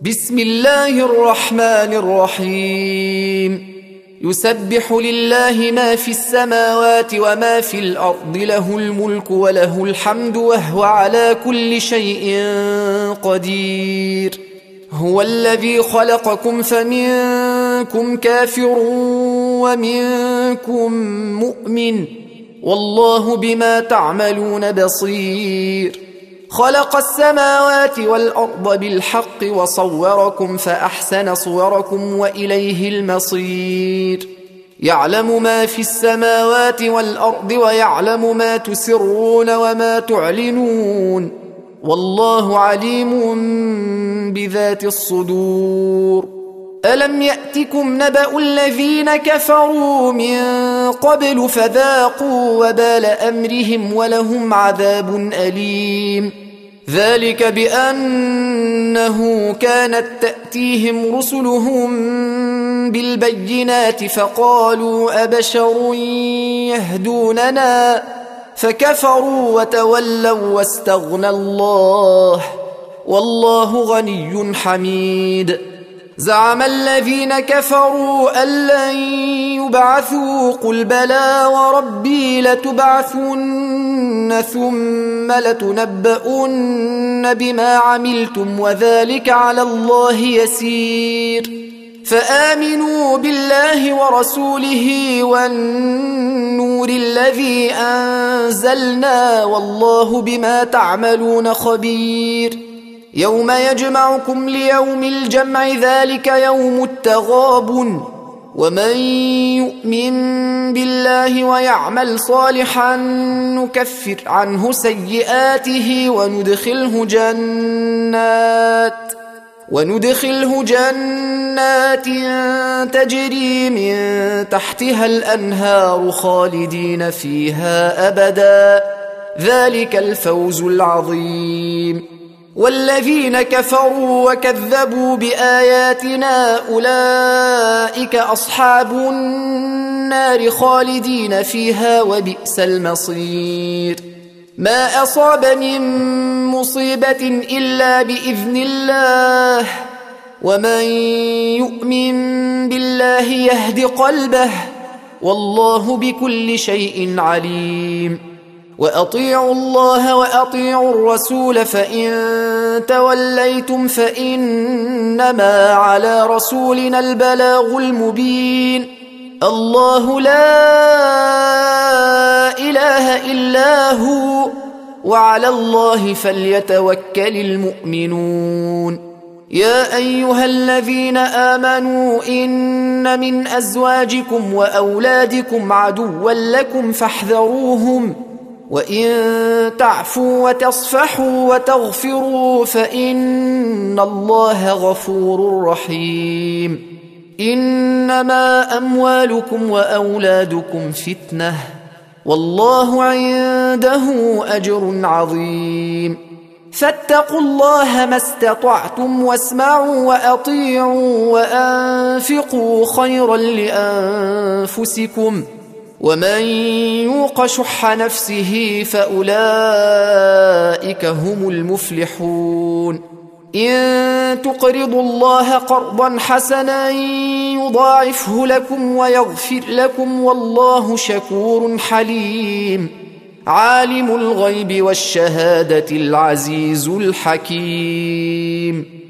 بسم الله الرحمن الرحيم. يسبح لله ما في السماوات وما في الأرض، له الملك وله الحمد وهو على كل شيء قدير. هو الذي خلقكم فمنكم كافر ومنكم مؤمن، والله بما تعملون بصير. خلق السماوات والأرض بالحق وصوركم فأحسن صوركم وإليه المصير. يعلم ما في السماوات والأرض ويعلم ما تسرون وما تعلنون، والله عليم بذات الصدور. ألم يأتكم نبأ الذين كفروا من قبل فذاقوا وبال أمرهم ولهم عذاب أليم. ذلك بأنه كانت تأتيهم رسلهم بالبينات فقالوا أبشر يهدوننا، فكفروا وتولوا واستغنى الله، والله غني حميد. زعم الذين كفروا أن لن يبعثوا، قل بلى وربي لتبعثن ثم لتنبؤن بما عملتم وذلك على الله يسير. فآمنوا بالله ورسوله والنور الذي أنزلنا، والله بما تعملون خبير. يوم يجمعكم ليوم الجمع، ذلك يوم التغابن. ومن يؤمن بالله ويعمل صالحا نكفر عنه سيئاته وندخله جنات تجري من تحتها الأنهار خالدين فيها أبدا، ذلك الفوز العظيم. والذين كفروا وكذبوا بآياتنا أولئك أصحاب النار خالدين فيها وبئس المصير. ما أصاب من مصيبة إلا بإذن الله، ومن يؤمن بالله يهد قلبه، والله بكل شيء عليم. وأطيعوا الله وأطيعوا الرسول، فإن توليتم فإنما على رسولنا البلاغ المبين. الله لا إله إلا هو، وعلى الله فليتوكل المؤمنون. يا أيها الذين آمنوا إن من أزواجكم وأولادكم عدوا لكم فاحذروهم، وإن تعفوا وتصفحوا وتغفروا فإن الله غفور رحيم. إنما أموالكم وأولادكم فتنة، والله عنده أجر عظيم. فاتقوا الله ما استطعتم واسمعوا وأطيعوا وأنفقوا خيرا لأنفسكم، ومن يوق شح نفسه فأولئك هم المفلحون. إن تقرضوا الله قرضا حسنا يضاعفه لكم ويغفر لكم، والله شكور حليم. عالم الغيب والشهادة العزيز الحكيم.